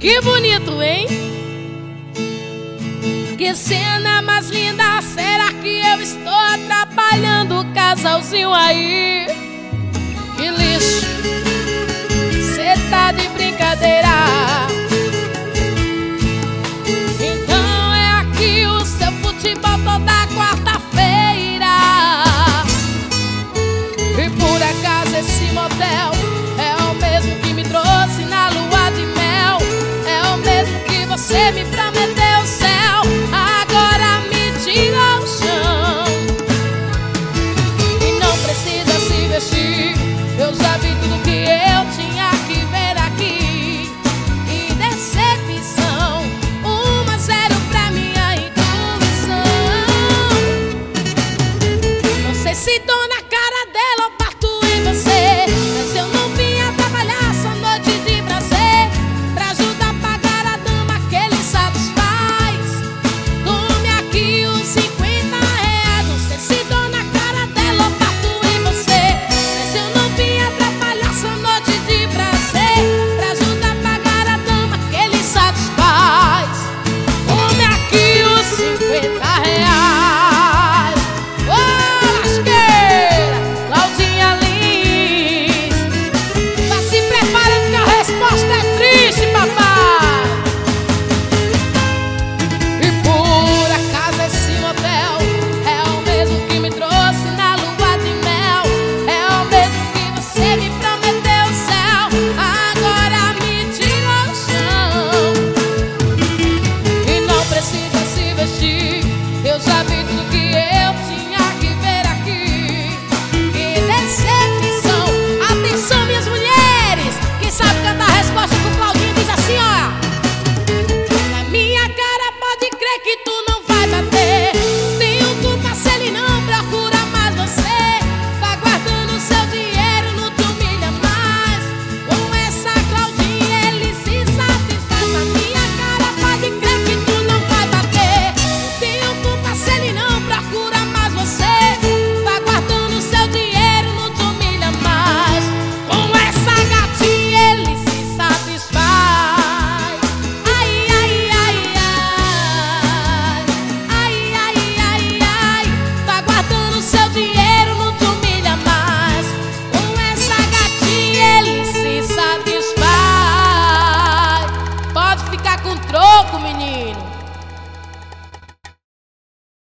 Que bonito, hein? Que cena mais linda. Será que eu estou atrapalhando o casalzinho aí? Que lixo, cê tá de brincadeira. Então é aqui o seu futebol toda quarta-feira. E por acaso esse motel é o mesmo que me trouxe na lua de mel. É o mesmo que você me prometeu o céu. Agora me tira ao chão. E não precisa se vestir, eu já vi tudo que eu tinha que ver aqui. Que decepção, 1-0 pra minha intuição. Não sei se tô na